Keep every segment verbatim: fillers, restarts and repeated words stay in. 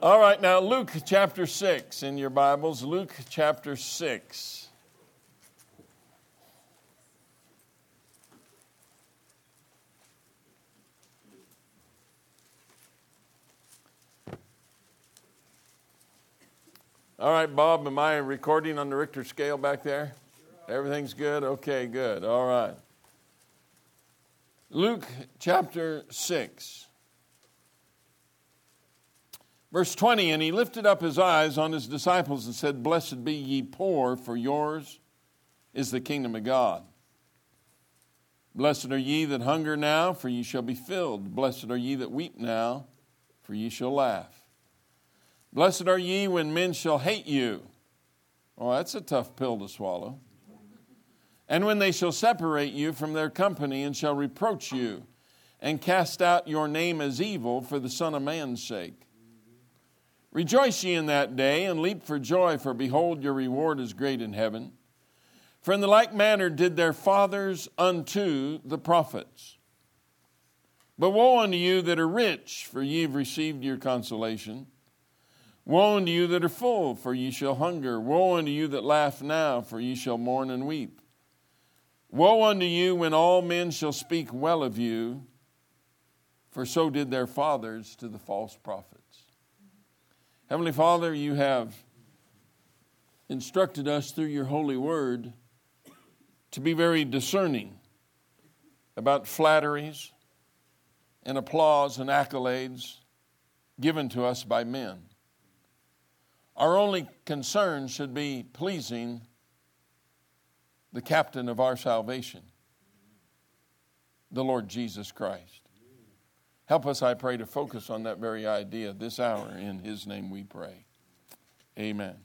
All right, now Luke chapter six in your Bibles. Luke chapter six. All right, Bob, am I recording on the Richter scale back there? Everything's good? Okay, good. All right. Luke chapter six. Verse twenty, and he lifted up his eyes on his disciples and said, Blessed be ye poor, for yours is the kingdom of God. Blessed are ye that hunger now, for ye shall be filled. Blessed are ye that weep now, for ye shall laugh. Blessed are ye when men shall hate you. Oh, that's a tough pill to swallow. And when they shall separate you from their company and shall reproach you and cast out your name as evil for the Son of Man's sake. Rejoice ye in that day and leap for joy, for behold, your reward is great in heaven. For in the like manner did their fathers unto the prophets. But woe unto you that are rich, for ye have received your consolation. Woe unto you that are full, for ye shall hunger. Woe unto you that laugh now, for ye shall mourn and weep. Woe unto you when all men shall speak well of you, for so did their fathers to the false prophets. Heavenly Father, you have instructed us through your holy word to be very discerning about flatteries and applause and accolades given to us by men. Our only concern should be pleasing the captain of our salvation, the Lord Jesus Christ. Help us, I pray, to focus on that very idea this hour. In his name we pray. Amen.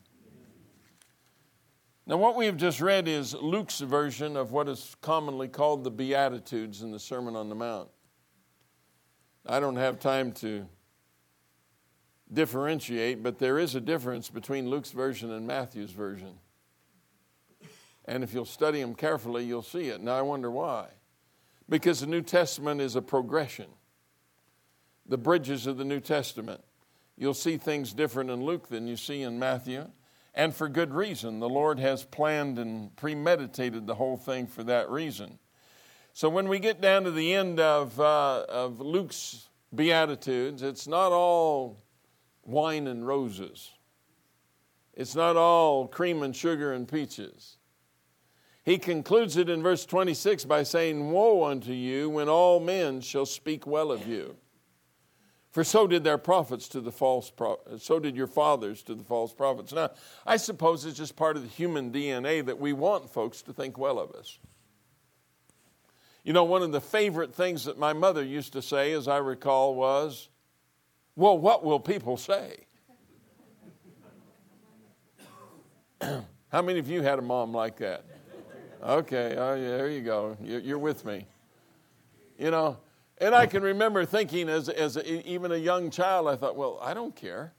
Now, what we have just read is Luke's version of what is commonly called the Beatitudes in the Sermon on the Mount. I don't have time to differentiate, but there is a difference between Luke's version and Matthew's version. And if you'll study them carefully, you'll see it. Now, I wonder why. Because the New Testament is a progression. The bridges of the New Testament. You'll see things different in Luke than you see in Matthew. And for good reason. The Lord has planned and premeditated the whole thing for that reason. So when we get down to the end of, uh, of Luke's Beatitudes, it's not all wine and roses. It's not all cream and sugar and peaches. He concludes it in verse twenty-six by saying, Woe unto you when all men shall speak well of you. For so did their prophets to the false prophets, so did your fathers to the false prophets. Now, I suppose it's just part of the human D N A that we want folks to think well of us. You know, one of the favorite things that my mother used to say, as I recall, was, well, what will people say? How many of you had a mom like that? Okay, oh, yeah, there you go. You're, you're with me. You know, and I can remember thinking as, as a, even a young child, I thought, well, I don't care.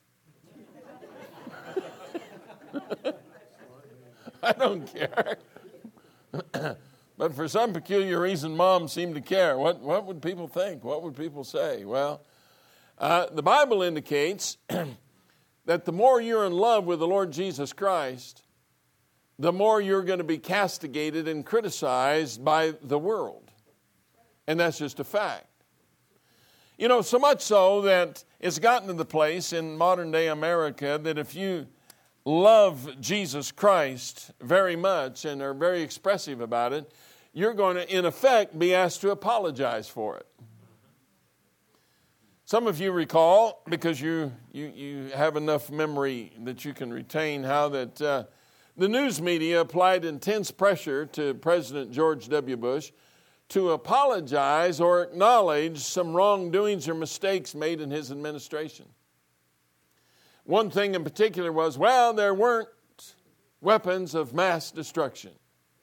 I don't care. But for some peculiar reason, moms seem to care. What, what would people think? What would people say? Well, uh, the Bible indicates that the more you're in love with the Lord Jesus Christ, the more you're going to be castigated and criticized by the world. And that's just a fact. You know, so much so that it's gotten to the place in modern day America that if you love Jesus Christ very much and are very expressive about it, you're going to, in effect, be asked to apologize for it. Some of you recall, because you you, you have enough memory that you can retain, how that uh, the news media applied intense pressure to President George W. Bush to apologize or acknowledge some wrongdoings or mistakes made in his administration. One thing in particular was, well, there weren't weapons of mass destruction.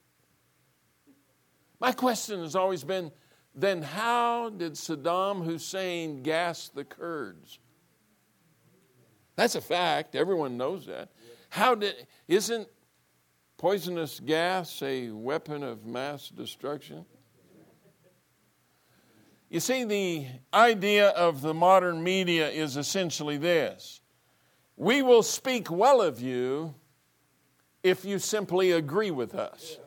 My question has always been, then how did Saddam Hussein gas the Kurds? That's a fact. Everyone knows that. How did, isn't poisonous gas a weapon of mass destruction? You see, the idea of the modern media is essentially this. We will speak well of you if you simply agree with us.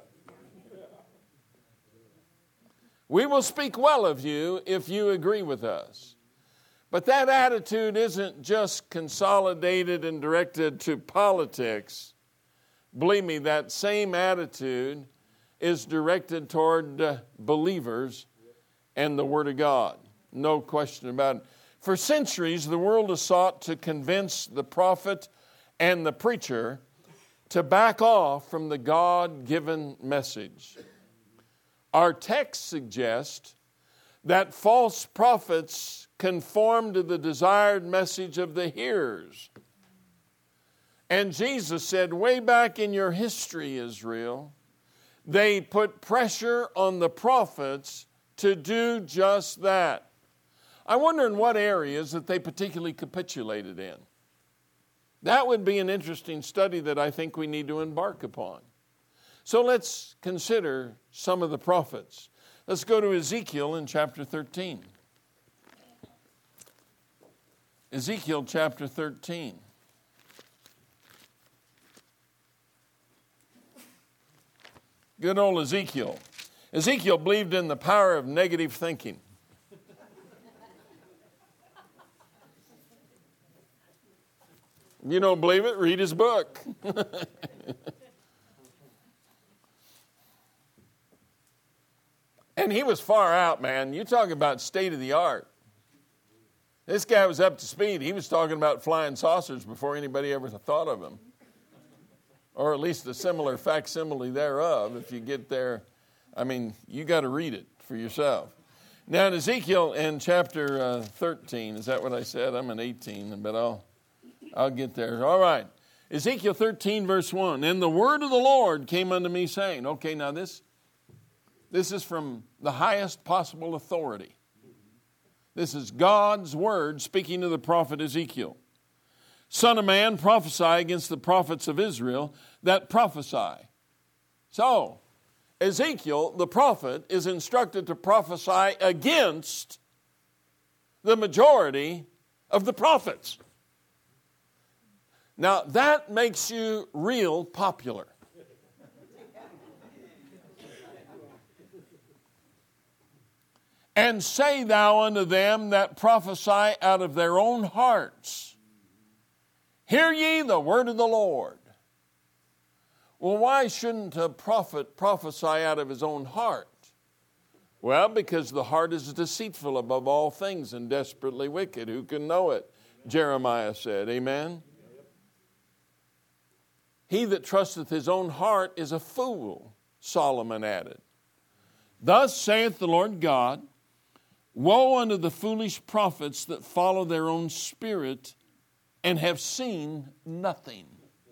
We will speak well of you if you agree with us. But that attitude isn't just consolidated and directed to politics. Believe me, that same attitude is directed toward uh, believers and the Word of God. No question about it. For centuries, the world has sought to convince the prophet and the preacher to back off from the God-given message. Our text suggests that false prophets conform to the desired message of the hearers. And Jesus said, way back in your history, Israel, they put pressure on the prophets to do just that. I wonder in what areas that they particularly capitulated in. That would be an interesting study that I think we need to embark upon. So let's consider some of the prophets. Let's go to Ezekiel in chapter thirteen. Ezekiel chapter thirteen. Good old Ezekiel. Ezekiel believed in the power of negative thinking. If you don't believe it, read his book. And he was far out, man. You talk about state of the art. This guy was up to speed. He was talking about flying saucers before anybody ever thought of them. Or at least a similar facsimile thereof. If you get there, I mean, you got to read it for yourself. Now in Ezekiel in chapter uh, thirteen, is that what I said? I'm in eighteen, but I'll, I'll get there. All right. Ezekiel thirteen, verse one. And the word of the Lord came unto me, saying, okay, now this, this is from the highest possible authority. This is God's word speaking to the prophet Ezekiel. Son of man, prophesy against the prophets of Israel that prophesy. So, Ezekiel, the prophet, is instructed to prophesy against the majority of the prophets. Now, that makes you real popular. And say thou unto them that prophesy out of their own hearts, hear ye the word of the Lord. Well, why shouldn't a prophet prophesy out of his own heart? Well, because the heart is deceitful above all things and desperately wicked. Who can know it? Jeremiah said, amen? He that trusteth his own heart is a fool, Solomon added. Thus saith the Lord God, woe unto the foolish prophets that follow their own spirit and have seen nothing.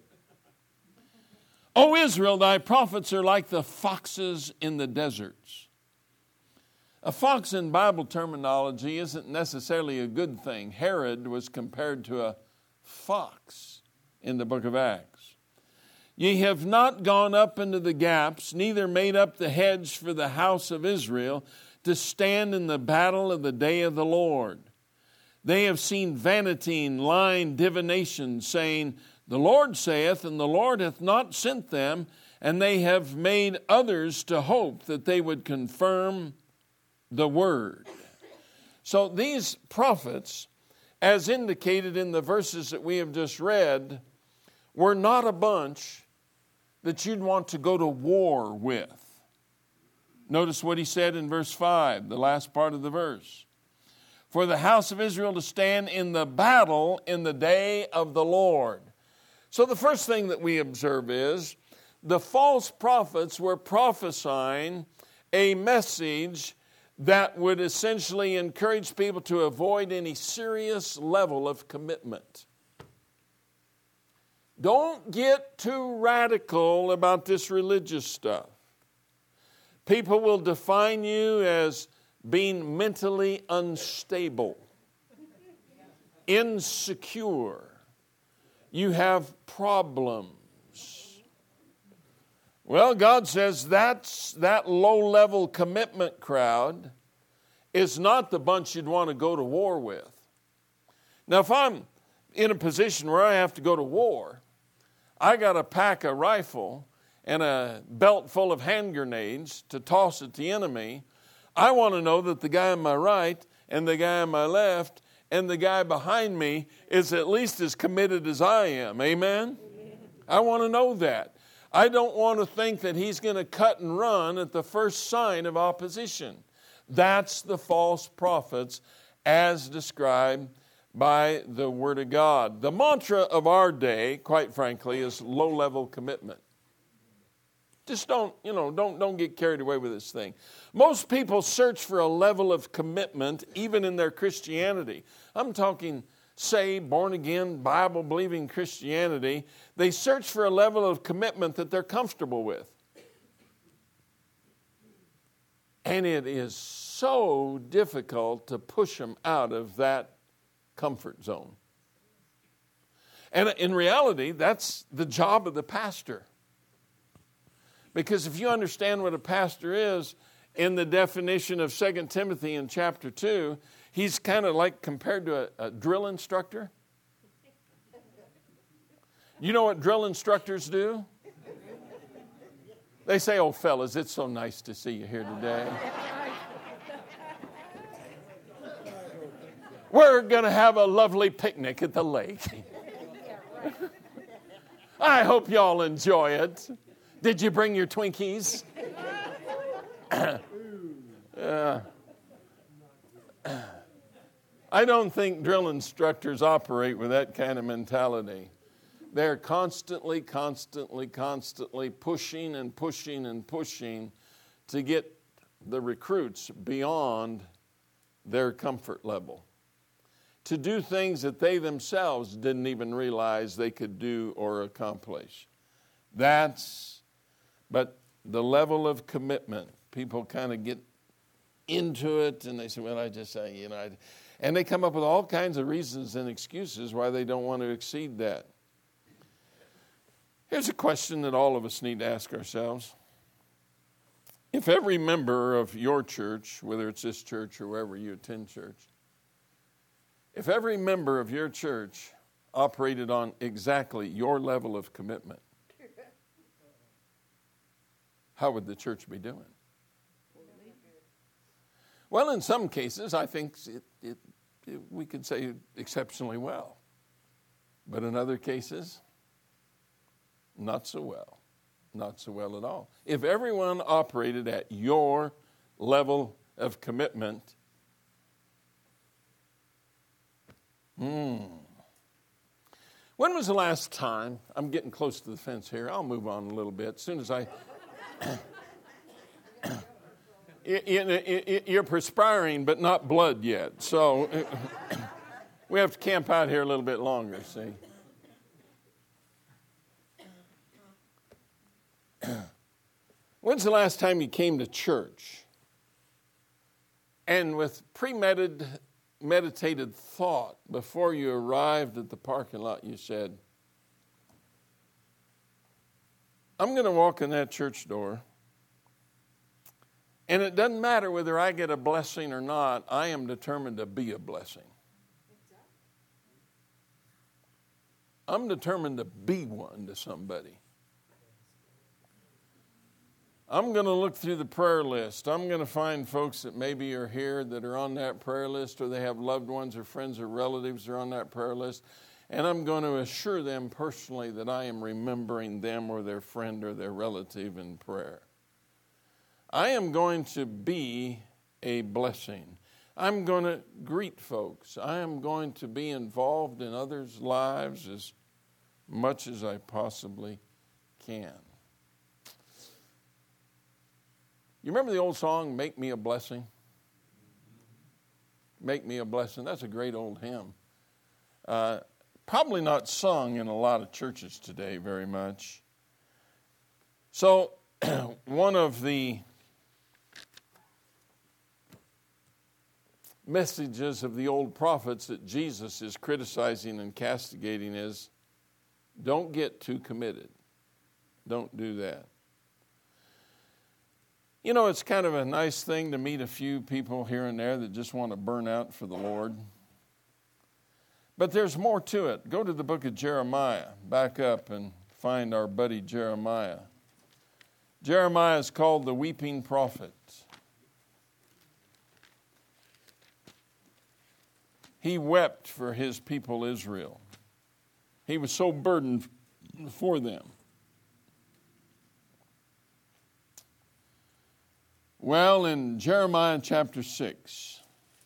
O Israel, thy prophets are like the foxes in the deserts. A fox in Bible terminology isn't necessarily a good thing. Herod was compared to a fox in the book of Acts. Ye have not gone up into the gaps, neither made up the hedge for the house of Israel, to stand in the battle of the day of the Lord. They have seen vanity and lying divination, saying, the Lord saith, and the Lord hath not sent them, and they have made others to hope that they would confirm the word. So these prophets, as indicated in the verses that we have just read, were not a bunch that you'd want to go to war with. Notice what he said in verse five, the last part of the verse. For the house of Israel to stand in the battle in the day of the Lord. So the first thing that we observe is the false prophets were prophesying a message that would essentially encourage people to avoid any serious level of commitment. Don't get too radical about this religious stuff. People will define you as being mentally unstable, insecure. You have problems. Well, God says that's, that low-level commitment crowd is not the bunch you'd want to go to war with. Now, if I'm in a position where I have to go to war, I got to pack a rifle and a belt full of hand grenades to toss at the enemy. I want to know that the guy on my right and the guy on my left and the guy behind me is at least as committed as I am. Amen? Amen. I want to know that. I don't want to think that he's going to cut and run at the first sign of opposition. That's the false prophets as described by the Word of God. The mantra of our day, quite frankly, is low-level commitment. Just don't, you know, don't, don't get carried away with this thing. Most people search for a level of commitment even in their Christianity. I'm talking saved, born-again, Bible-believing Christianity. They search for a level of commitment that they're comfortable with. And it is so difficult to push them out of that comfort zone. And in reality, that's the job of the pastor. Because if you understand what a pastor is, in the definition of Second Timothy in chapter two, he's kind of like compared to a, a drill instructor. You know what drill instructors do? They say, "Oh, fellas, it's so nice to see you here today. We're going to have a lovely picnic at the lake. I hope y'all enjoy it. Did you bring your Twinkies?" uh, I don't think drill instructors operate with that kind of mentality. They're constantly, constantly, constantly pushing and pushing and pushing to get the recruits beyond their comfort level, to do things that they themselves didn't even realize they could do or accomplish. That's, but the level of commitment, people kind of get into it and they say, well, I just, I, you know, I, and they come up with all kinds of reasons and excuses why they don't want to exceed that. Here's a question that all of us need to ask ourselves. If every member of your church, whether it's this church or wherever you attend church, if every member of your church operated on exactly your level of commitment, how would the church be doing? Well, in some cases, I think it, it, it, we could say exceptionally well. But in other cases, not so well. Not so well at all. If everyone operated at your level of commitment, hmm. When was the last time, I'm getting close to the fence here, I'll move on a little bit. As soon as I, you're perspiring, but not blood yet. So we have to camp out here a little bit longer, see. When's the last time you came to church and with premeditated meditated thought before you arrived at the parking lot you said, I'm going to walk in that church door and it doesn't matter whether I get a blessing or not, I am determined to be a blessing. I'm determined to be one to somebody. I'm going to look through the prayer list. I'm going to find folks that maybe are here that are on that prayer list, or they have loved ones or friends or relatives that are on that prayer list, and I'm going to assure them personally that I am remembering them or their friend or their relative in prayer. I am going to be a blessing. I'm going to greet folks. I am going to be involved in others' lives as much as I possibly can. You remember the old song, Make Me a Blessing? Make Me a Blessing. That's a great old hymn. Uh, probably not sung in a lot of churches today very much. So one of the messages of the old prophets that Jesus is criticizing and castigating is, don't get too committed. Don't do that. You know, it's kind of a nice thing to meet a few people here and there that just want to burn out for the Lord. But there's more to it. Go to the book of Jeremiah. Back up and find our buddy Jeremiah. Jeremiah is called the weeping prophet. He wept for his people Israel. He was so burdened for them. Well, in Jeremiah chapter six,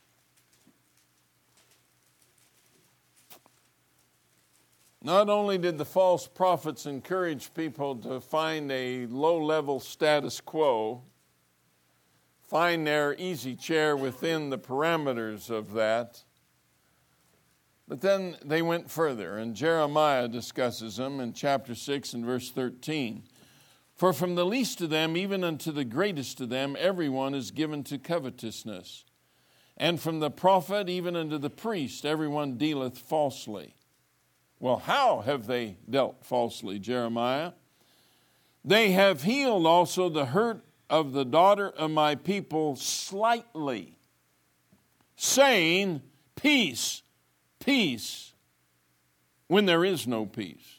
not only did the false prophets encourage people to find a low-level status quo, find their easy chair within the parameters of that, but then they went further, and Jeremiah discusses them in chapter six and verse thirteen. For from the least of them, even unto the greatest of them, everyone is given to covetousness. And from the prophet, even unto the priest, everyone dealeth falsely. Well, how have they dealt falsely, Jeremiah? They have healed also the hurt of the daughter of my people slightly, saying, peace, peace, when there is no peace.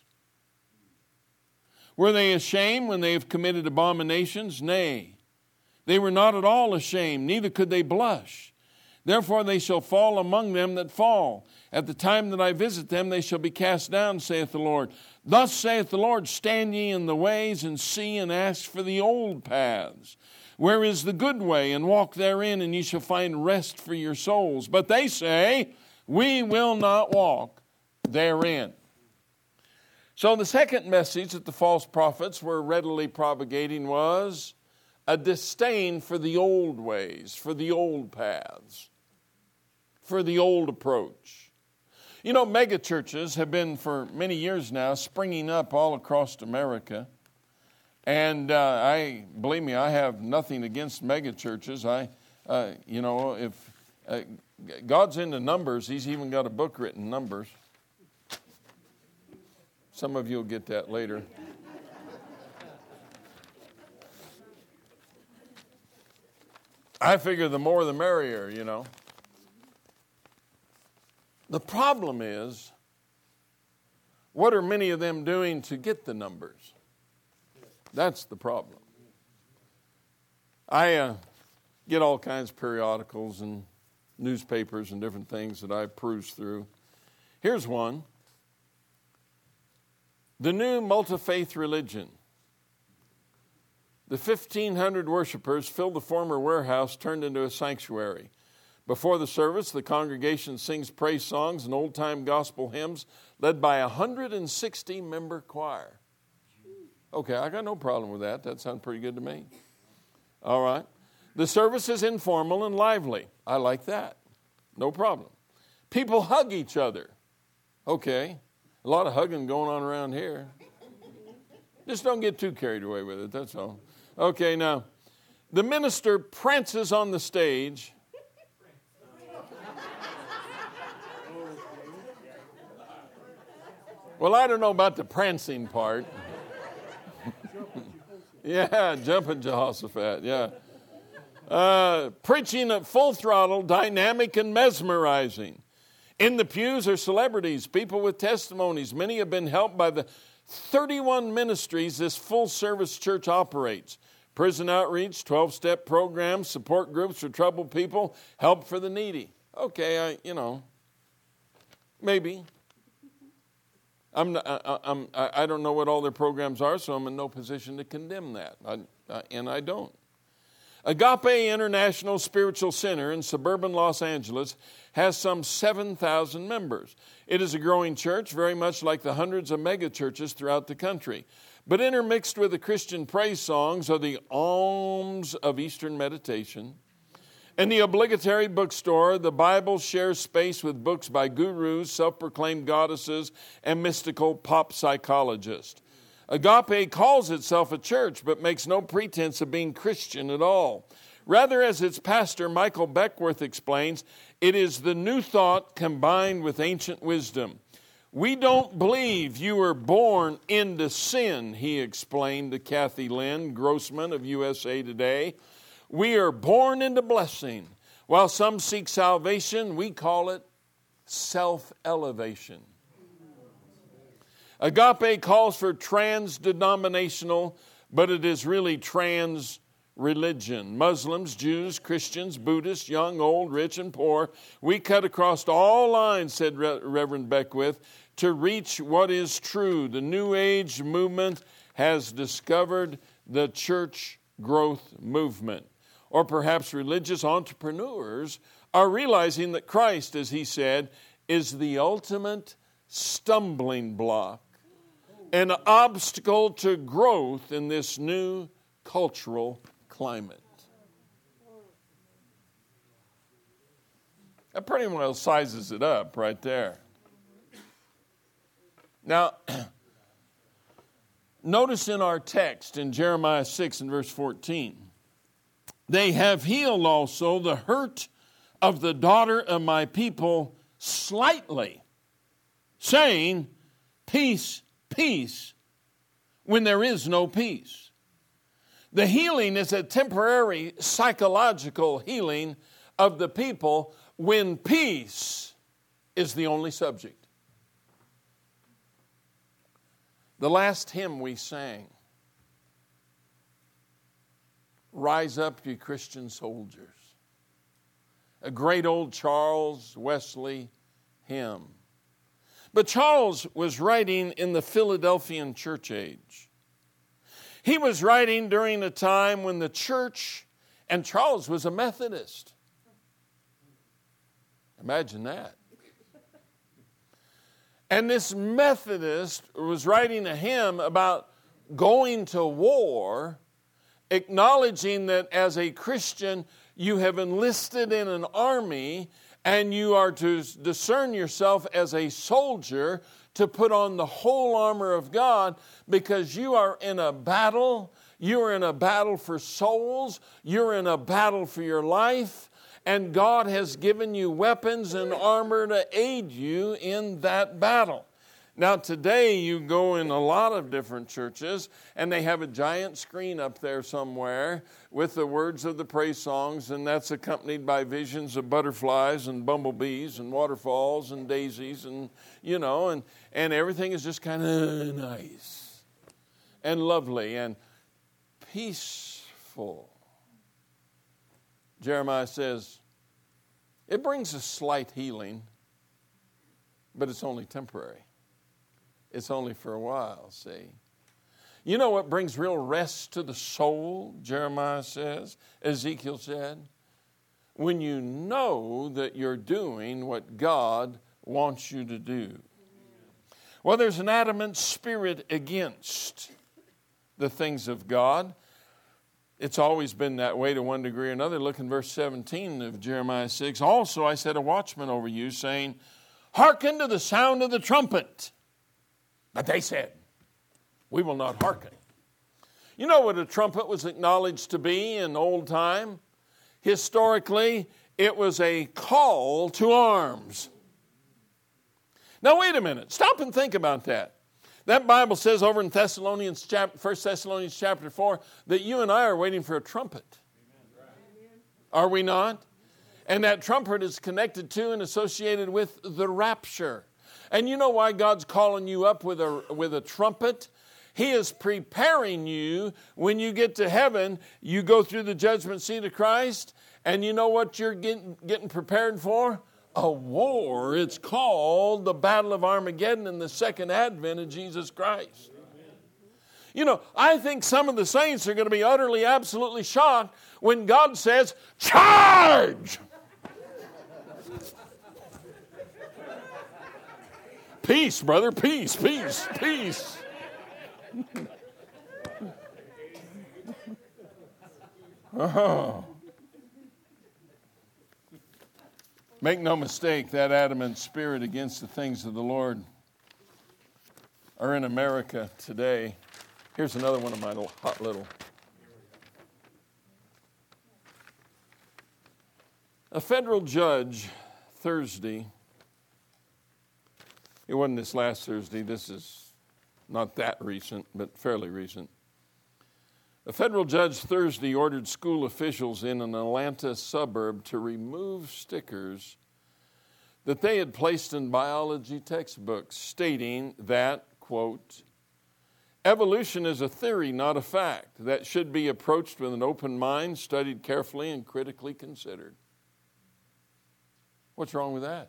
Were they ashamed when they have committed abominations? Nay, they were not at all ashamed, neither could they blush. Therefore they shall fall among them that fall. At the time that I visit them, they shall be cast down, saith the Lord. Thus saith the Lord, stand ye in the ways, and see and ask for the old paths. Where is the good way? And walk therein, and ye shall find rest for your souls. But they say, we will not walk therein. So the second message that the false prophets were readily propagating was a disdain for the old ways, for the old paths, for the old approach. You know, mega churches have been for many years now springing up all across America. And uh, I, believe me, I have nothing against mega churches. I, uh, you know, if uh, God's into numbers, He's even got a book written, Numbers. Some of you will get that later. I figure the more the merrier, you know. The problem is, what are many of them doing to get the numbers? That's the problem. I uh, get all kinds of periodicals and newspapers and different things that I peruse through. Here's one. The new multi-faith religion. The fifteen hundred worshipers filled the former warehouse, turned into a sanctuary. Before the service, the congregation sings praise songs and old-time gospel hymns led by a one hundred sixty member choir. Okay, I got no problem with that. That sounds pretty good to me. All right. The service is informal and lively. I like that. No problem. People hug each other. Okay. A lot of hugging going on around here. Just don't get too carried away with it, that's all. Okay, now, the minister prances on the stage. Well, I don't know about the prancing part. Yeah, jumping Jehoshaphat, yeah. Uh, preaching at full throttle, dynamic and mesmerizing. In the pews are celebrities, people with testimonies. Many have been helped by the thirty-one ministries this full-service church operates. Prison outreach, twelve-step programs, support groups for troubled people, help for the needy. Okay, I, you know, maybe. I'm not, I, I'm, I don't know what all their programs are, so I'm in no position to condemn that, I, I, and I don't. Agape International Spiritual Center in suburban Los Angeles has some seven thousand members. It is a growing church, very much like the hundreds of mega churches throughout the country. But intermixed with the Christian praise songs are the alms of Eastern meditation. In the obligatory bookstore, the Bible shares space with books by gurus, self-proclaimed goddesses, and mystical pop psychologists. Agape calls itself a church, but makes no pretense of being Christian at all. Rather, as its pastor, Michael Beckworth, explains, it is the new thought combined with ancient wisdom. We don't believe you were born into sin, he explained to Kathy Lynn Grossman of U S A Today. We are born into blessing. While some seek salvation, we call it self-elevation. Agape calls for trans-denominational, but it is really trans-religion. Muslims, Jews, Christians, Buddhists, young, old, rich, and poor, we cut across all lines, said Re- Reverend Beckwith, to reach what is true. The New Age movement has discovered the church growth movement. Or perhaps religious entrepreneurs are realizing that Christ, as he said, is the ultimate stumbling block, an obstacle to growth in this new cultural climate. That pretty well sizes it up right there. Now, notice in our text in Jeremiah six and verse fourteen, they have healed also the hurt of the daughter of my people slightly, saying, peace, peace, when there is no peace. The healing is a temporary psychological healing of the people when peace is the only subject. The last hymn we sang, Rise Up, Ye Christian Soldiers, a great old Charles Wesley hymn. But Charles was writing in the Philadelphian church age. He was writing during a time when the church, and Charles was a Methodist. Imagine that. And this Methodist was writing a hymn about going to war, acknowledging that as a Christian, you have enlisted in an army and you are to discern yourself as a soldier to put on the whole armor of God because you are in a battle. You are in a battle for souls. You're in a battle for your life. And God has given you weapons and armor to aid you in that battle. Now today you go in a lot of different churches and they have a giant screen up there somewhere with the words of the praise songs, and that's accompanied by visions of butterflies and bumblebees and waterfalls and daisies and, you know, and, and everything is just kind of nice and lovely and peaceful. Jeremiah says, it brings a slight healing, but it's only temporary. It's only for a while, see. You know what brings real rest to the soul, Jeremiah says, Ezekiel said? When you know that you're doing what God wants you to do. Well, there's an adamant spirit against the things of God. It's always been that way to one degree or another. Look in verse seventeen of Jeremiah six. Also I set a watchman over you, saying, hearken to the sound of the trumpet. But they said, we will not hearken. You know what a trumpet was acknowledged to be in old time? Historically, it was a call to arms. Now wait a minute. Stop and think about that. That Bible says over in Thessalonians, First Thessalonians chapter four, that you and I are waiting for a trumpet. Are we not? And that trumpet is connected to and associated with the rapture. And you know why God's calling you up with a, with a trumpet? He is preparing you when you get to heaven. You go through the judgment seat of Christ, and you know what you're getting, getting prepared for? A war. It's called the Battle of Armageddon in the second advent of Jesus Christ. You know, I think some of the saints are going to be utterly, absolutely shocked when God says, charge! Peace, brother, peace, peace, peace. Oh. Make no mistake, that adamant spirit against the things of the Lord are in America today. Here's another one of my little, hot little. A federal judge Thursday, it wasn't this last Thursday, this is not that recent, but fairly recent. A federal judge Thursday ordered school officials in an Atlanta suburb to remove stickers that they had placed in biology textbooks, stating that, quote, evolution is a theory, not a fact, that should be approached with an open mind, studied carefully, and critically considered. What's wrong with that?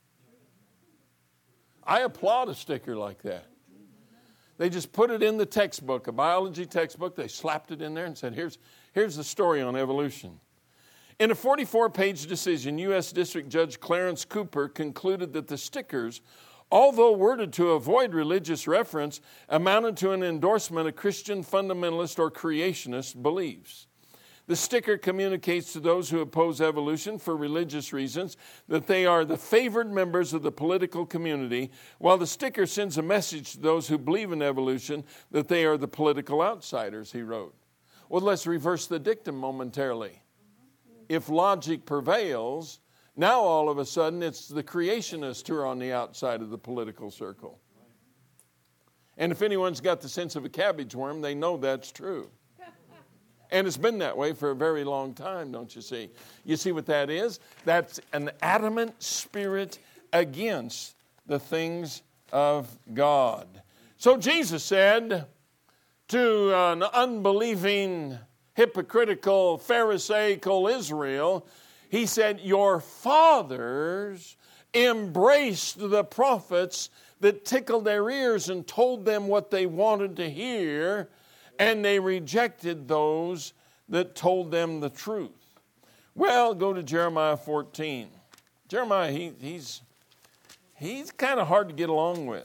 I applaud a sticker like that. They just put it in the textbook, a biology textbook. They slapped it in there and said, here's, here's the story on evolution. In a forty-four page decision, U S District Judge Clarence Cooper concluded that the stickers, although worded to avoid religious reference, amounted to an endorsement of Christian fundamentalist or creationist beliefs. The sticker communicates to those who oppose evolution for religious reasons that they are the favored members of the political community, while the sticker sends a message to those who believe in evolution that they are the political outsiders, he wrote. Well, let's reverse the dictum momentarily. If logic prevails, now all of a sudden it's the creationists who are on the outside of the political circle. And if anyone's got the sense of a cabbage worm, they know that's true. And it's been that way for a very long time, don't you see? You see what that is? That's an adamant spirit against the things of God. So Jesus said to an unbelieving, hypocritical, pharisaical Israel, he said, your fathers embraced the prophets that tickled their ears and told them what they wanted to hear, and they rejected those that told them the truth. Well, go to Jeremiah fourteen. Jeremiah, he, he's, he's kind of hard to get along with.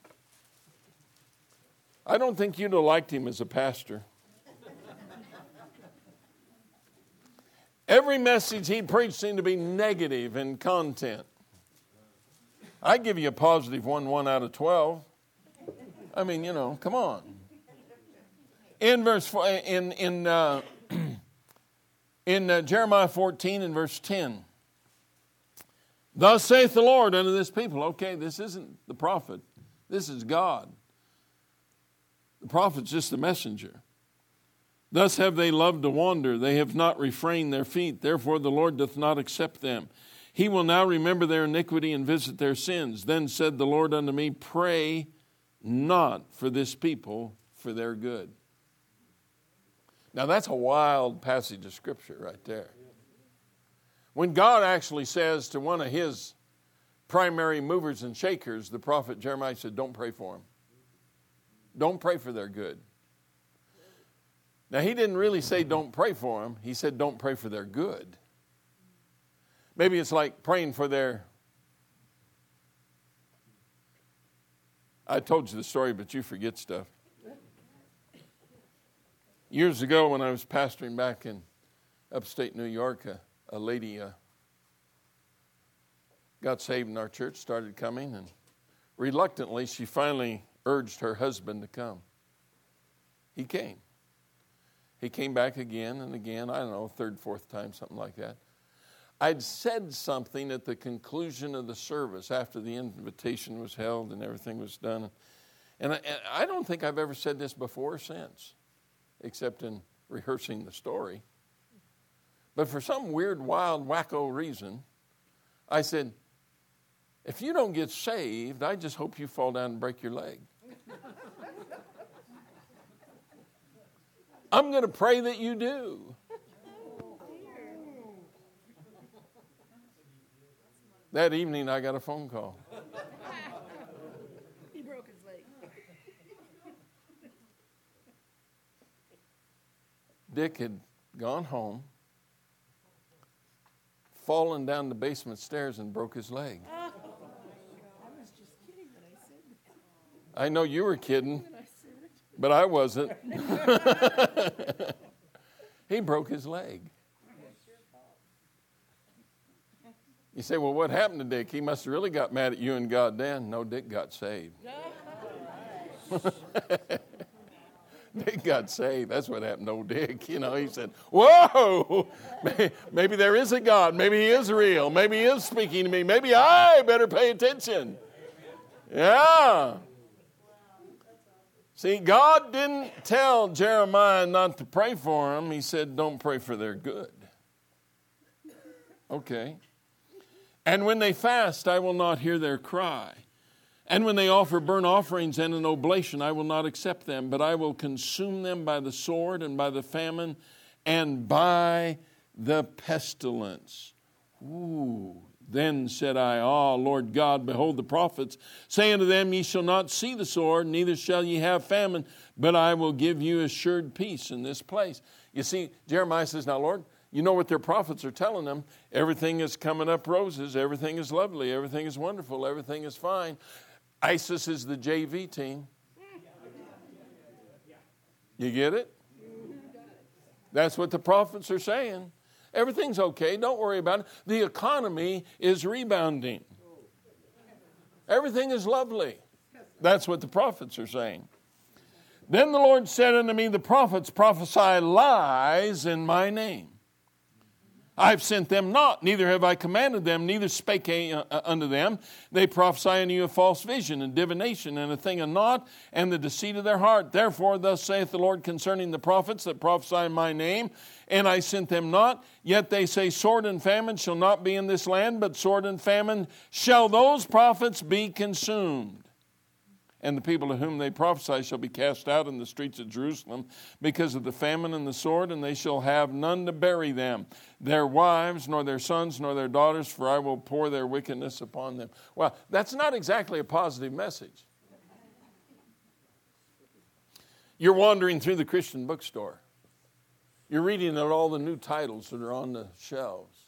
I don't think you'd have liked him as a pastor. Every message he preached seemed to be negative in content. I give you a positive one, one out of twelve. I mean, you know, come on. In verse in in uh, in uh, Jeremiah fourteen and verse ten, thus saith the Lord unto this people. Okay, this isn't the prophet. This is God. The prophet's just the messenger. Thus have they loved to wander. They have not refrained their feet. Therefore the Lord doth not accept them. He will now remember their iniquity and visit their sins. Then said the Lord unto me, pray not for this people for their good. Now that's a wild passage of Scripture right there. When God actually says to one of his primary movers and shakers, the prophet Jeremiah said, don't pray for them. Don't pray for their good. Now he didn't really say don't pray for them. He said don't pray for their good. Maybe it's like praying for their... I told you the story, but you forget stuff. Years ago when I was pastoring back in upstate New York, a, a lady uh, got saved in our church, started coming, and reluctantly she finally urged her husband to come. He came. He came back again and again, I don't know, third, fourth time, something like that. I'd said something at the conclusion of the service after the invitation was held and everything was done. And I, and I don't think I've ever said this before or since, except in rehearsing the story. But for some weird, wild, wacko reason, I said, if you don't get saved, I just hope you fall down and break your leg. I'm going to pray that you do. That evening, I got a phone call. He broke his leg. Dick had gone home, fallen down the basement stairs, and broke his leg. I was just kidding when I said that. I know you were kidding, When I said it. but I wasn't. He broke his leg. You say, well, what happened to Dick? He must have really got mad at you and God then. No, Dick got saved. Dick got saved. That's what happened to old Dick. You know, he said, whoa, maybe there is a God. Maybe he is real. Maybe he is speaking to me. Maybe I better pay attention. Yeah. See, God didn't tell Jeremiah not to pray for him. He said, don't pray for their good. Okay. And when they fast, I will not hear their cry. And when they offer burnt offerings and an oblation, I will not accept them, but I will consume them by the sword and by the famine and by the pestilence. Ooh. Then said I, Ah, Lord God, behold the prophets. Say unto them, Ye shall not see the sword, neither shall ye have famine, but I will give you assured peace in this place. You see, Jeremiah says, Now, Lord, you know what their prophets are telling them. Everything is coming up roses. Everything is lovely. Everything is wonderful. Everything is fine. ISIS is the J V team. You get it? That's what the prophets are saying. Everything's okay. Don't worry about it. The economy is rebounding. Everything is lovely. That's what the prophets are saying. Then the Lord said unto me, The prophets prophesy lies in my name. I have sent them not, neither have I commanded them, neither spake I unto them. They prophesy unto you a false vision and divination and a thing of naught and the deceit of their heart. Therefore thus saith the Lord concerning the prophets that prophesy in my name, and I sent them not. Yet they say, Sword and famine shall not be in this land, but sword and famine shall those prophets be consumed. And the people to whom they prophesy shall be cast out in the streets of Jerusalem because of the famine and the sword, and they shall have none to bury them, their wives, nor their sons, nor their daughters, for I will pour their wickedness upon them. Well, that's not exactly a positive message. You're wandering through the Christian bookstore. You're reading at all the new titles that are on the shelves.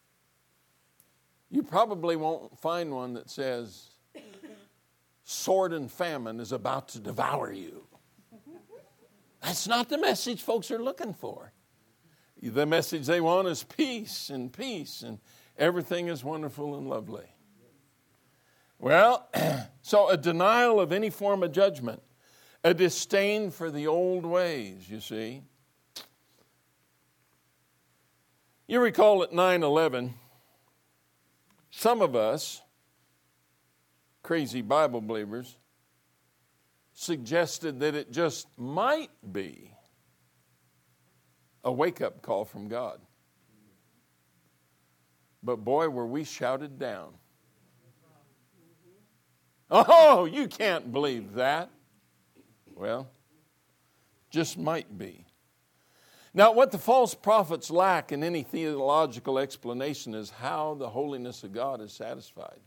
You probably won't find one that says, Sword and famine is about to devour you. That's not the message folks are looking for. The message they want is peace and peace and everything is wonderful and lovely. Well, so a denial of any form of judgment, a disdain for the old ways, you see. You recall at nine eleven, some of us, crazy Bible believers, suggested that it just might be a wake-up call from God. But boy, were we shouted down. Oh, you can't believe that. Well, just might be. Now, what the false prophets lack in any theological explanation is how the holiness of God is satisfied.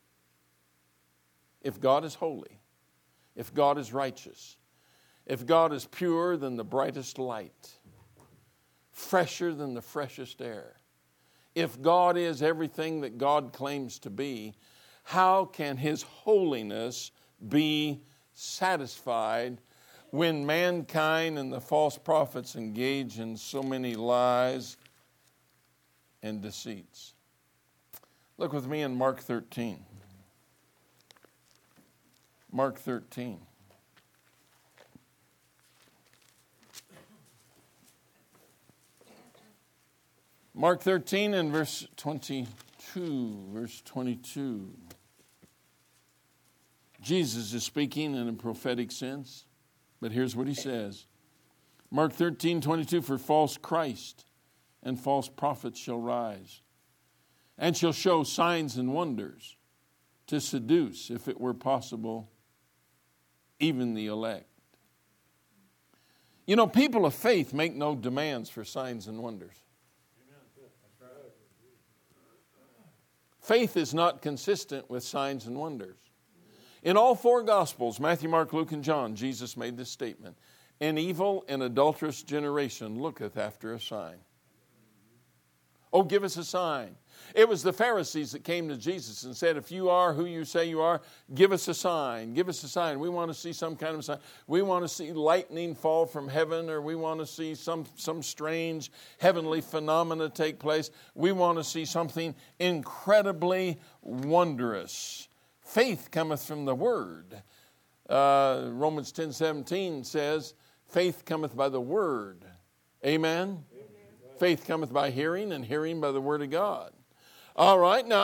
If God is holy, if God is righteous, if God is purer than the brightest light, fresher than the freshest air, if God is everything that God claims to be, how can His holiness be satisfied when mankind and the false prophets engage in so many lies and deceits? Look with me in Mark thirteen. Mark thirteen. Mark thirteen and verse twenty-two. Verse twenty-two. Jesus is speaking in a prophetic sense, but here's what he says. Mark thirteen, twenty-two, For false Christ and false prophets shall rise, and shall show signs and wonders, to seduce, if it were possible, even the elect. You know, people of faith make no demands for signs and wonders. Faith is not consistent with signs and wonders. In all four Gospels, Matthew, Mark, Luke, and John, Jesus made this statement. An evil and adulterous generation looketh after a sign. Oh, give us a sign. It was the Pharisees that came to Jesus and said, if you are who you say you are, give us a sign. Give us a sign. We want to see some kind of sign. We want to see lightning fall from heaven, or we want to see some, some strange heavenly phenomena take place. We want to see something incredibly wondrous. Faith cometh from the Word. Uh, Romans ten seventeen says, faith cometh by the Word. Amen? Amen. Faith cometh by hearing, and hearing by the Word of God. All right, now,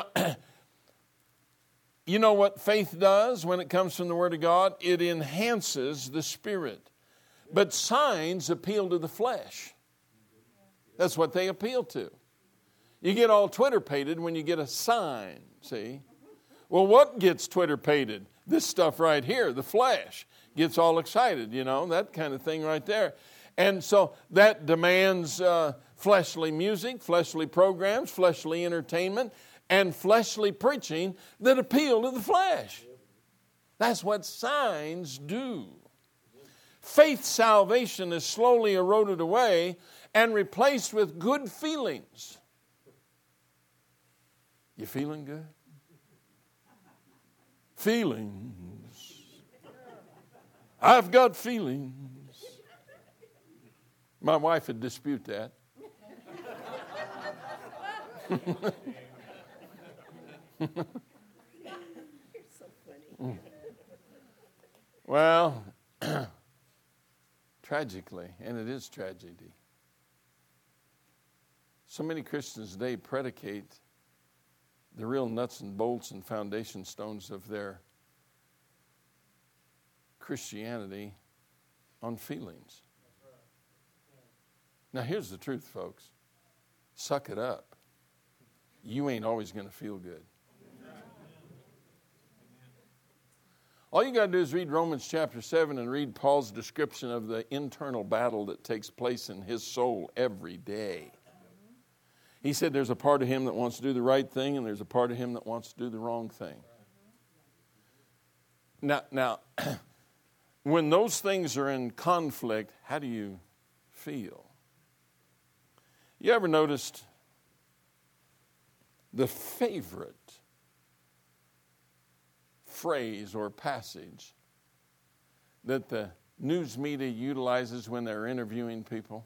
you know what faith does when it comes from the Word of God? It enhances the Spirit. But signs appeal to the flesh. That's what they appeal to. You get all Twitter-pated when you get a sign, see? Well, what gets Twitter-pated? This stuff right here, the flesh, gets all excited, you know, that kind of thing right there. And so that demands uh, fleshly music, fleshly programs, fleshly entertainment, and fleshly preaching that appeal to the flesh. That's what signs do. Faith salvation is slowly eroded away and replaced with good feelings. You feeling good? Feelings. I've got feelings. My wife would dispute that. You're so funny. Well, tragically, and it is tragedy, so many Christians today predicate the real nuts and bolts and foundation stones of their Christianity on feelings. Now, here's the truth, folks. Suck it up. You ain't always going to feel good. All you got to do is read Romans chapter seven and read Paul's description of the internal battle that takes place in his soul every day. He said there's a part of him that wants to do the right thing and there's a part of him that wants to do the wrong thing. Now, now when those things are in conflict, how do you feel? You ever noticed the favorite phrase or passage that the news media utilizes when they're interviewing people?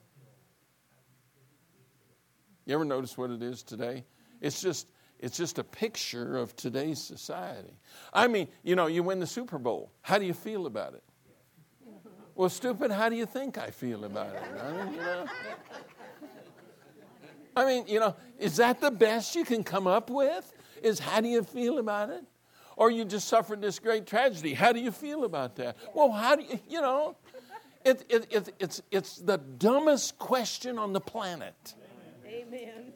You ever notice what it is today? It's just it's just a picture of today's society. I mean, you know, you win the Super Bowl. How do you feel about it? Well, stupid, how do you think I feel about it? I mean, you know, I mean, you know, is that the best you can come up with? Is how do you feel about it? Or you just suffered this great tragedy. How do you feel about that? Well, how do you, you know, it, it, it, it's, it's the dumbest question on the planet. Amen.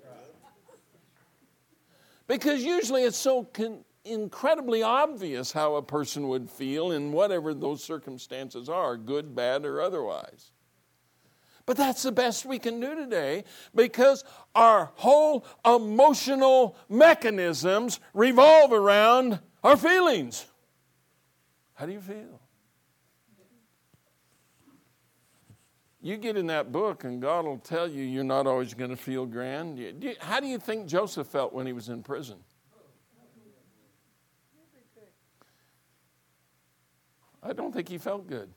Because usually it's so con- incredibly obvious how a person would feel in whatever those circumstances are, good, bad, or otherwise. But that's the best we can do today because our whole emotional mechanisms revolve around our feelings. How do you feel? You get in that book and God will tell you you're not always going to feel grand. How do you think Joseph felt when he was in prison? I don't think he felt good.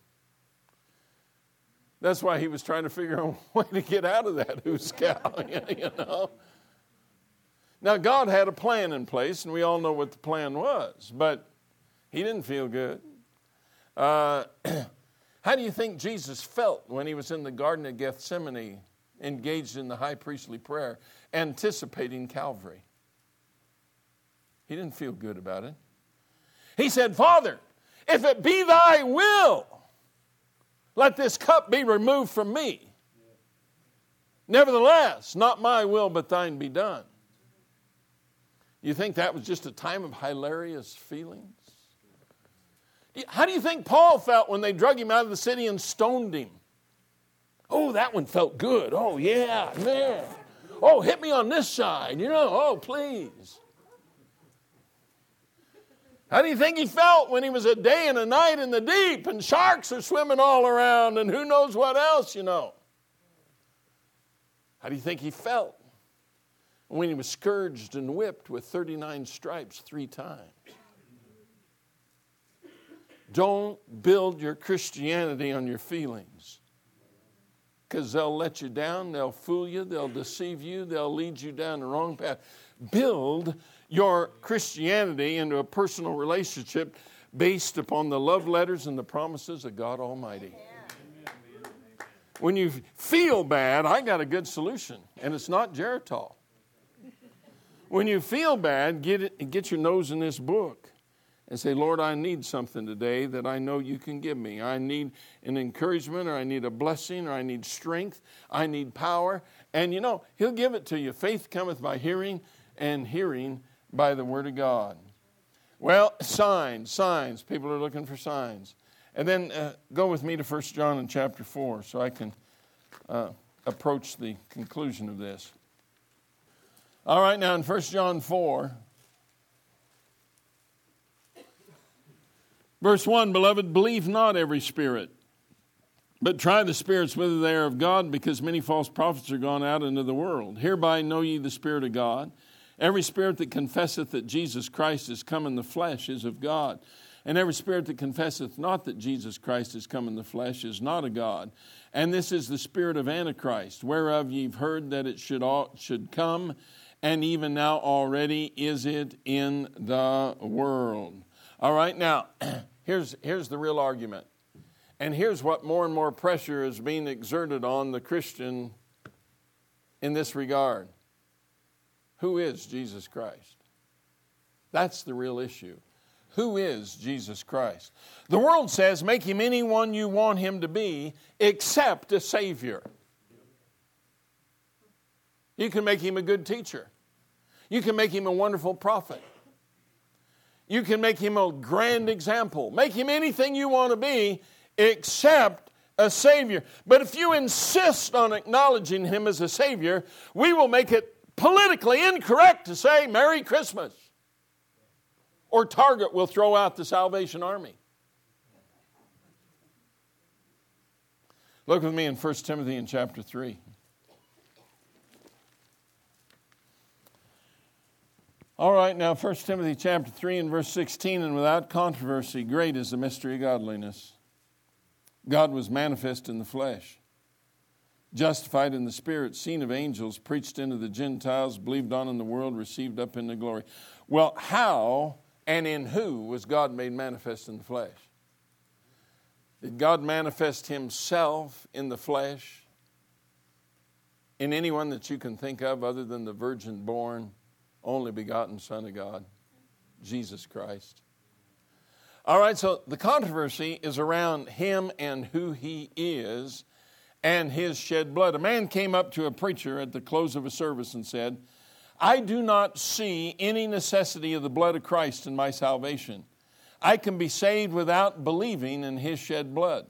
That's why he was trying to figure out a way to get out of that who's cow, you know. Now, God had a plan in place, and we all know what the plan was, but he didn't feel good. Uh, how do you think Jesus felt when he was in the Garden of Gethsemane, engaged in the high priestly prayer, anticipating Calvary? He didn't feel good about it. He said, Father, if it be thy will, let this cup be removed from me. Nevertheless, not my will, but thine be done. You think that was just a time of hilarious feelings? How do you think Paul felt when they drug him out of the city and stoned him? Oh, that one felt good. Oh, yeah, man. Oh, hit me on this side, you know. Oh, please. How do you think he felt when he was a day and a night in the deep and sharks are swimming all around and who knows what else, you know? How do you think he felt when he was scourged and whipped with thirty-nine stripes three times? Don't build your Christianity on your feelings because they'll let you down, they'll fool you, they'll deceive you, they'll lead you down the wrong path. Build your Christianity into a personal relationship based upon the love letters and the promises of God Almighty. When you feel bad, I got a good solution, and it's not Geritol. When you feel bad, get it, get your nose in this book. and say, Lord, I need something today that I know you can give me. I need an encouragement, or I need a blessing, or I need strength. I need power. And you know, he'll give it to you. Faith cometh by hearing, and hearing by the word of God. Well, signs, signs. People are looking for signs. And then uh, go with me to First John in chapter four so I can uh, approach the conclusion of this. All right, now in First John four, verse one, Beloved, believe not every spirit, but try the spirits whether they are of God, because many false prophets are gone out into the world. Hereby know ye the Spirit of God. Every spirit that confesseth that Jesus Christ is come in the flesh is of God. And every spirit that confesseth not that Jesus Christ is come in the flesh is not of God. And this is the spirit of Antichrist, whereof ye've heard that it should all, should come, and even now already is it in the world. All right, now, here's, here's the real argument. And here's what more and more pressure is being exerted on the Christian in this regard. Who is Jesus Christ? That's the real issue. Who is Jesus Christ? The world says, make him anyone you want him to be, except a Savior. You can make him a good teacher. You can make him a wonderful prophet. You can make him a grand example. Make him anything you want to be, except a Savior. But if you insist on acknowledging him as a Savior, we will make it politically incorrect to say Merry Christmas. Or Target will throw out the Salvation Army. Look with me in First Timothy in chapter three. All right, now First Timothy chapter three and verse sixteen, and without controversy, great is the mystery of godliness. God was manifest in the flesh, justified in the Spirit, seen of angels, preached into the Gentiles, believed on in the world, received up into glory. Well, how and in who was God made manifest in the flesh? Did God manifest himself in the flesh in anyone that you can think of other than the virgin-born, only begotten Son of God, Jesus Christ? All right, so the controversy is around him and who he is and his shed blood. A man came up to a preacher at the close of a service and said, I do not see any necessity of the blood of Christ in my salvation. I can be saved without believing in his shed blood.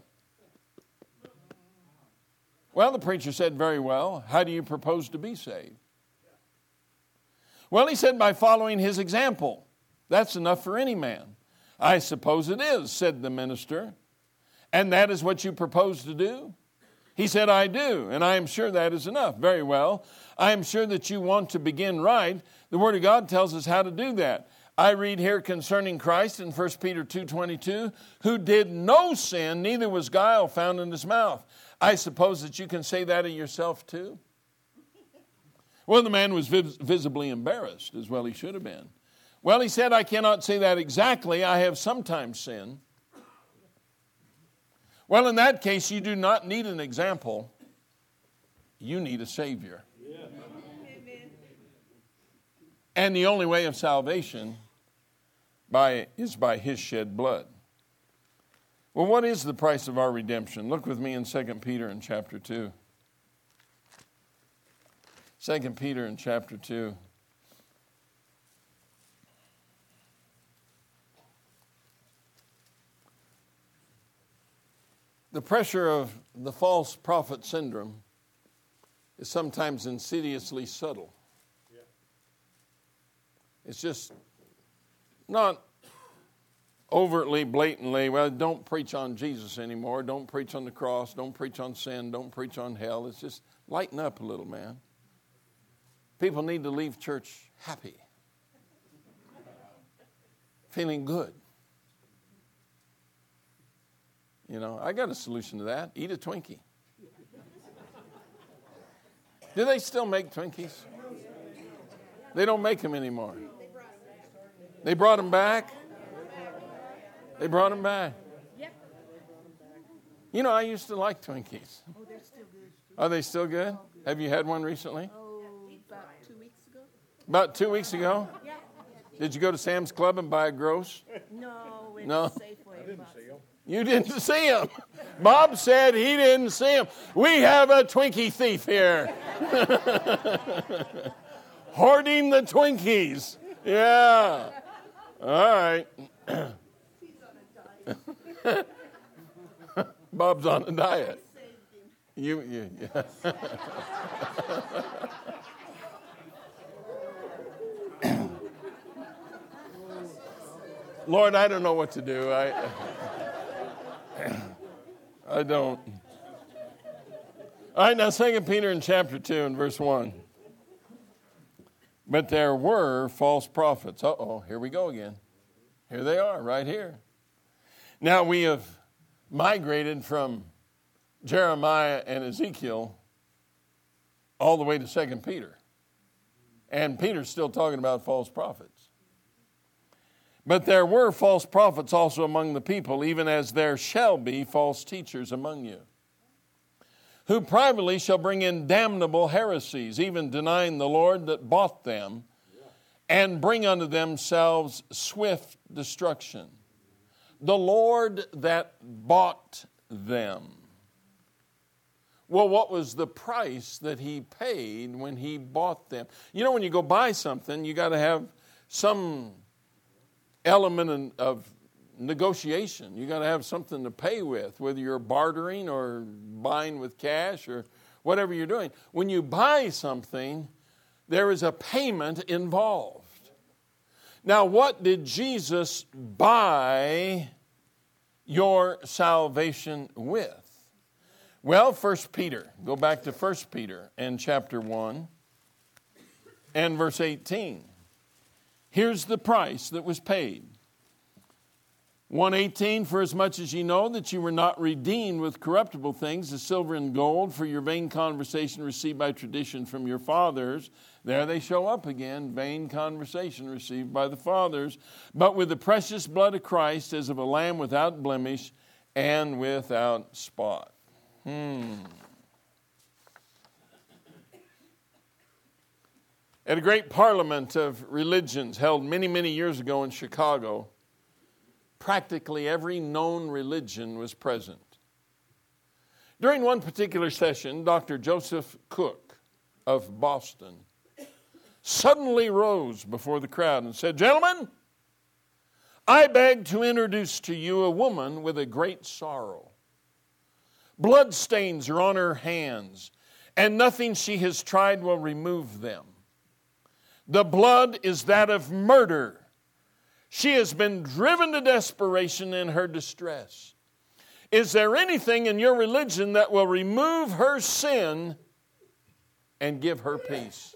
Well, the preacher said, very well. How do you propose to be saved? Well, he said, by following his example. That's enough for any man. I suppose it is, said the minister. And that is what you propose to do? He said, I do, and I am sure that is enough. Very well. I am sure that you want to begin right. The Word of God tells us how to do that. I read here concerning Christ in First Peter two twenty-two, who did no sin, neither was guile found in his mouth. I suppose that you can say that of yourself too? Well, the man was vis- visibly embarrassed, as well he should have been. Well, he said, I cannot say that exactly. I have sometimes sinned. Well, in that case, you do not need an example. You need a Savior. Yeah. And the only way of salvation by, is by his shed blood. Well, what is the price of our redemption? Look with me in Second Peter in chapter two. Second Peter in chapter two. The pressure of the false prophet syndrome is sometimes insidiously subtle. Yeah. It's just not overtly, blatantly, well, don't preach on Jesus anymore. Don't preach on the cross. Don't preach on sin. Don't preach on hell. It's just lighten up a little, man. People need to leave church happy, feeling good. You know, I got a solution to that. Eat a Twinkie. Do they still make Twinkies? They don't make them anymore. They brought them back? They brought them back. You know, I used to like Twinkies. Oh, they're still good. Are they still good? Have you had one recently? Oh, about two weeks ago. About two weeks ago? Yeah. Did you go to Sam's Club and buy a gross? No, it's No. Safeway. I didn't see him. You didn't see him. Bob said he didn't see him. We have a Twinkie thief here. Hoarding the Twinkies. Yeah. All right. Bob's on a diet. You, you, yeah. Lord, I don't know what to do. I, I don't. All right, now Second Peter in chapter two and verse one. But there were false prophets. Uh-oh, here we go again. Here they are, right here. Now we have migrated from Jeremiah and Ezekiel all the way to Second Peter. And Peter's still talking about false prophets. But there were false prophets also among the people, even as there shall be false teachers among you, who privately shall bring in damnable heresies, even denying the Lord that bought them, and bring unto themselves swift destruction. The Lord that bought them. Well, what was the price that he paid when he bought them? You know, when you go buy something, you got to have some element of negotiation. You got to have something to pay with, whether you're bartering or buying with cash or whatever you're doing. When you buy something, there is a payment involved. Now, what did Jesus buy your salvation with? Well, First Peter. Go back to First Peter and chapter one and verse eighteen. Here's the price that was paid. one eighteen, for as much as ye know that you were not redeemed with corruptible things, as silver and gold, for your vain conversation received by tradition from your fathers. There they show up again, vain conversation received by the fathers. But with the precious blood of Christ, as of a lamb without blemish and without spot. Hmm. At a great parliament of religions held many, many years ago in Chicago, practically every known religion was present. During one particular session, Doctor Joseph Cook of Boston suddenly rose before the crowd and said, "Gentlemen, I beg to introduce to you a woman with a great sorrow. Blood stains are on her hands, and nothing she has tried will remove them. The blood is that of murder. She has been driven to desperation in her distress. Is there anything in your religion that will remove her sin and give her peace?"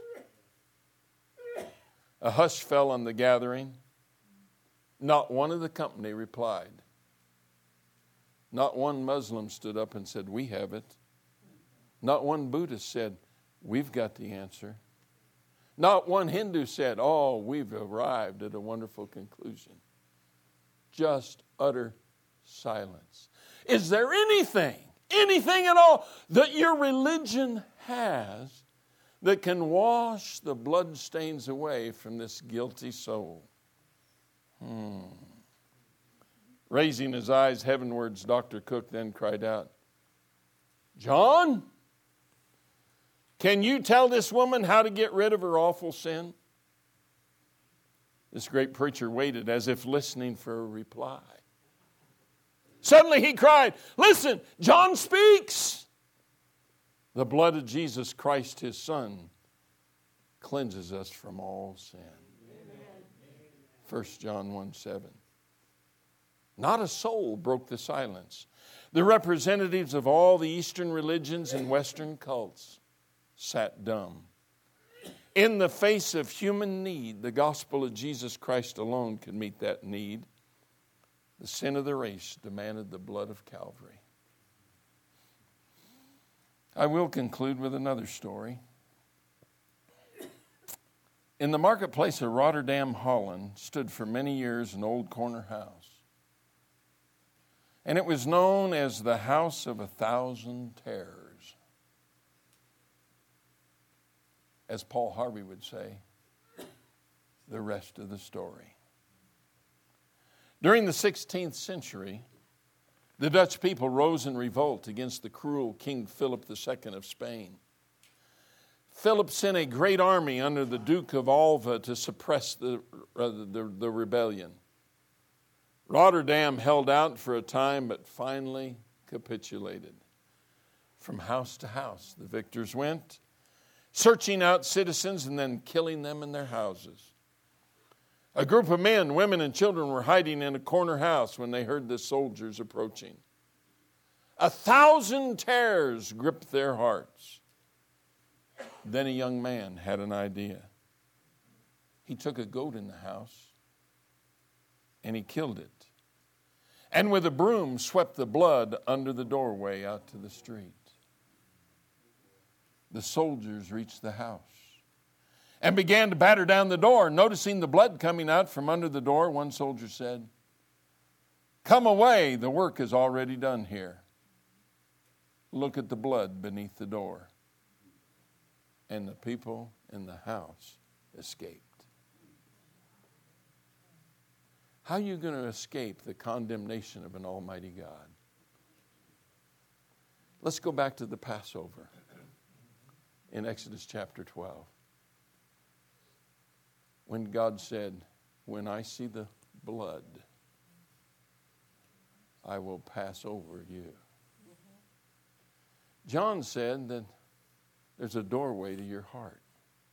A hush fell on the gathering. Not one of the company replied. Not one Muslim stood up and said, "We have it." Not one Buddhist said, "We've got the answer." Not one Hindu said, "Oh, we've arrived at a wonderful conclusion." Just utter silence. Is there anything, anything at all that your religion has that can wash the blood stains away from this guilty soul? Hmm. Raising his eyes heavenwards, Doctor Cook then cried out, "John, can you tell this woman how to get rid of her awful sin?" This great preacher waited as if listening for a reply. Suddenly he cried, "Listen, John speaks. The blood of Jesus Christ, his Son, cleanses us from all sin." Amen. First John one seven. Not a soul broke the silence. The representatives of all the Eastern religions and Western cults sat dumb. In the face of human need, the gospel of Jesus Christ alone could meet that need. The sin of the race demanded the blood of Calvary. I will conclude with another story. In the marketplace of Rotterdam, Holland, stood for many years an old corner house. And it was known as the House of a Thousand Terrors. As Paul Harvey would say, the rest of the story. During the sixteenth century, the Dutch people rose in revolt against the cruel King Philip the Second of Spain. Philip sent a great army under the Duke of Alva to suppress the, uh, the, the rebellion. Rotterdam held out for a time, but finally capitulated. From house to house, the victors went, searching out citizens and then killing them in their houses. A group of men, women, and children were hiding in a corner house when they heard the soldiers approaching. A thousand terrors gripped their hearts. Then a young man had an idea. He took a goat in the house and he killed it. And with a broom swept the blood under the doorway out to the street. The soldiers reached the house and began to batter down the door. Noticing the blood coming out from under the door, one soldier said, "Come away, the work is already done here. Look at the blood beneath the door." And the people in the house escaped. How are you going to escape the condemnation of an almighty God? Let's go back to the Passover in Exodus chapter twelve. When God said, "When I see the blood, I will pass over you." John said that there's a doorway to your heart.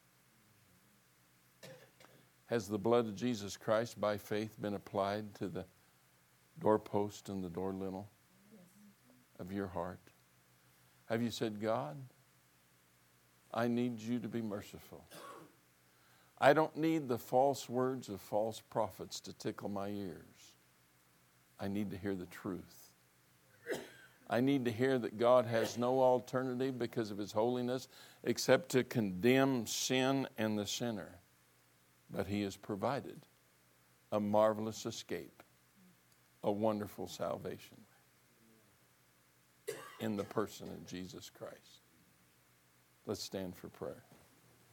Has the blood of Jesus Christ by faith been applied to the doorpost and the door lintel of your heart? Have you said, "God, I need you to be merciful. I don't need the false words of false prophets to tickle my ears. I need to hear the truth. I need to hear that God has no alternative because of His holiness except to condemn sin and the sinner. But He has provided a marvelous escape, a wonderful salvation in the person of Jesus Christ." Let's stand for prayer.